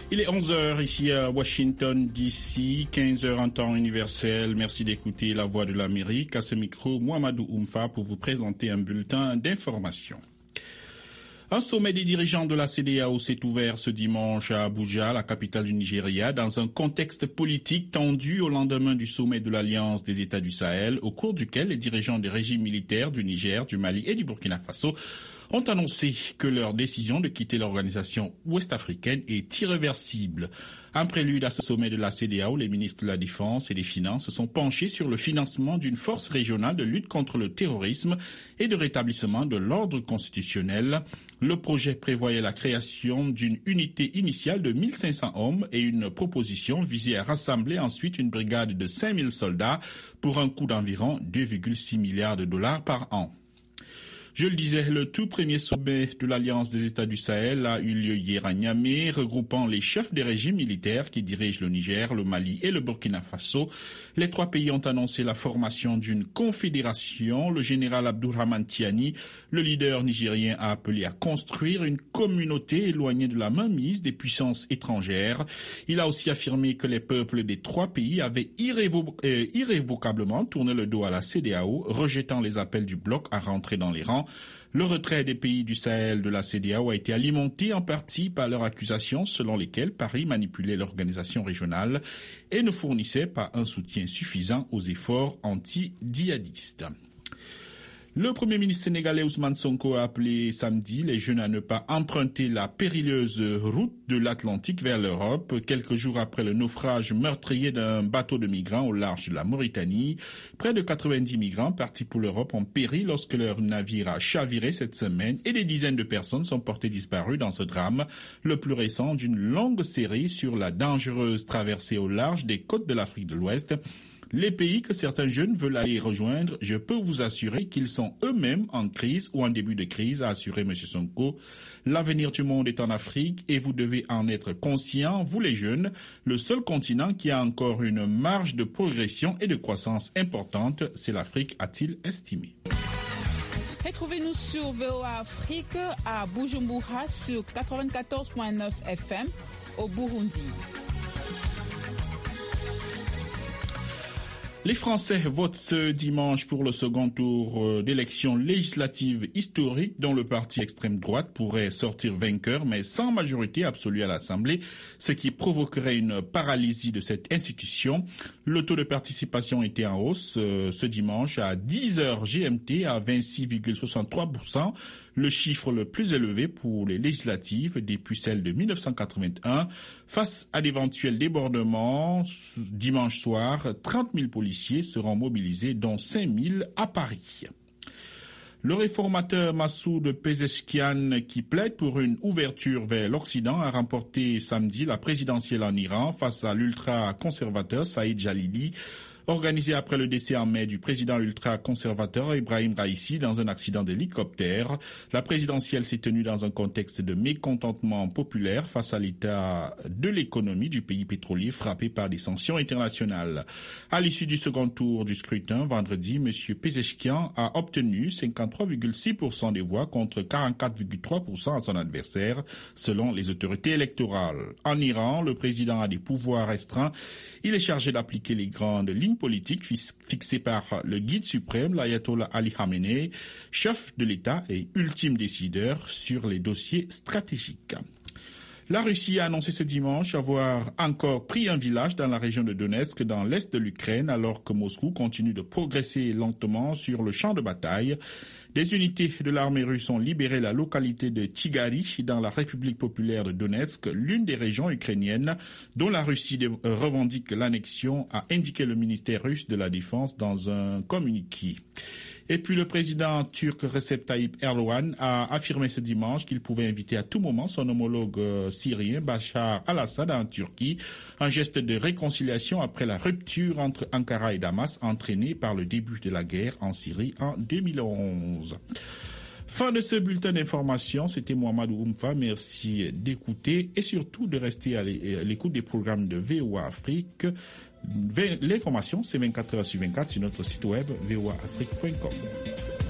Il est 11h ici à Washington DC, 15h en temps universel. Merci d'écouter La Voix de l'Amérique. À ce micro, Mohamedou Oumfa pour vous présenter un bulletin d'information. Un sommet des dirigeants de la CEDEAO s'est ouvert ce dimanche à Abuja, la capitale du Nigeria, dans un contexte politique tendu au lendemain du sommet de l'Alliance des États du Sahel, au cours duquel les dirigeants des régimes militaires du Niger, du Mali et du Burkina Faso ont annoncé que leur décision de quitter l'organisation ouest-africaine est irréversible. En prélude à ce sommet de la CEDEAO, les ministres de la Défense et des Finances se sont penchés sur le financement d'une force régionale de lutte contre le terrorisme et de rétablissement de l'ordre constitutionnel. Le projet prévoyait la création d'une unité initiale de 1500 hommes et une proposition visait à rassembler ensuite une brigade de 5000 soldats pour un coût d'environ 2,6 milliards de dollars par an. Je le disais, le tout premier sommet de l'Alliance des États du Sahel a eu lieu hier à Niamey, regroupant les chefs des régimes militaires qui dirigent le Niger, le Mali et le Burkina Faso. Les trois pays ont annoncé la formation d'une confédération. Le général Abdourahmane Tiani, le leader nigérien, a appelé à construire une communauté éloignée de la mainmise des puissances étrangères. Il a aussi affirmé que les peuples des trois pays avaient irrévocablement tourné le dos à la CEDEAO, rejetant les appels du bloc à rentrer dans les rangs. Le retrait des pays du Sahel de la CEDEAO a été alimenté en partie par leurs accusations selon lesquelles Paris manipulait l'organisation régionale et ne fournissait pas un soutien suffisant aux efforts anti-djihadistes. Le Premier ministre sénégalais Ousmane Sonko a appelé samedi les jeunes à ne pas emprunter la périlleuse route de l'Atlantique vers l'Europe, quelques jours après le naufrage meurtrier d'un bateau de migrants au large de la Mauritanie. Près de 90 migrants partis pour l'Europe ont péri lorsque leur navire a chaviré cette semaine et des dizaines de personnes sont portées disparues dans ce drame, le plus récent d'une longue série sur la dangereuse traversée au large des côtes de l'Afrique de l'Ouest. Les pays que certains jeunes veulent aller rejoindre, je peux vous assurer qu'ils sont eux-mêmes en crise ou en début de crise, a assuré M. Sonko. L'avenir du monde est en Afrique et vous devez en être conscients, vous les jeunes, le seul continent qui a encore une marge de progression et de croissance importante, c'est l'Afrique, a-t-il estimé. Retrouvez-nous sur VOA Afrique à Bujumbura sur 94.9 FM au Burundi. Les Français votent ce dimanche pour le second tour d'élections législatives historiques dont le parti extrême droite pourrait sortir vainqueur mais sans majorité absolue à l'Assemblée, ce qui provoquerait une paralysie de cette institution. Le taux de participation était en hausse ce dimanche à 10h GMT à 26,63%, le chiffre le plus élevé pour les législatives depuis celles de 1981. Face à d'éventuels débordements, dimanche soir, 30 000 policiers seront mobilisés, dont 5 000 à Paris. Le réformateur Massoud Pezeshkian, qui plaide pour une ouverture vers l'Occident, a remporté samedi la présidentielle en Iran face à l'ultra-conservateur Saïd Jalili, organisé après le décès en mai du président ultra-conservateur Ibrahim Raïssi dans un accident d'hélicoptère. La présidentielle s'est tenue dans un contexte de mécontentement populaire face à l'état de l'économie du pays pétrolier frappé par des sanctions internationales. À l'issue du second tour du scrutin, vendredi, M. Pezeshkian a obtenu 53,6% des voix contre 44,3% à son adversaire, selon les autorités électorales. En Iran, le président a des pouvoirs restreints. Il est chargé d'appliquer les grandes lignes politique fixée par le guide suprême, l'ayatollah Ali Khamenei, chef de l'État et ultime décideur sur les dossiers stratégiques. La Russie a annoncé ce dimanche avoir encore pris un village dans la région de Donetsk, dans l'est de l'Ukraine, alors que Moscou continue de progresser lentement sur le champ de bataille. Des unités de l'armée russe ont libéré la localité de Tigari dans la République populaire de Donetsk, l'une des régions ukrainiennes dont la Russie revendique l'annexion, a indiqué le ministère russe de la Défense dans un communiqué. Et puis le président turc Recep Tayyip Erdogan a affirmé ce dimanche qu'il pouvait inviter à tout moment son homologue syrien Bachar al-Assad en Turquie, un geste de réconciliation après la rupture entre Ankara et Damas entraînée par le début de la guerre en Syrie en 2011. Fin de ce bulletin d'information, c'était Mohamedou Oumfa. Merci d'écouter et surtout de rester à l'écoute des programmes de VOA Afrique. L'information, c'est 24 heures sur 24 sur notre site web voaafrique.com.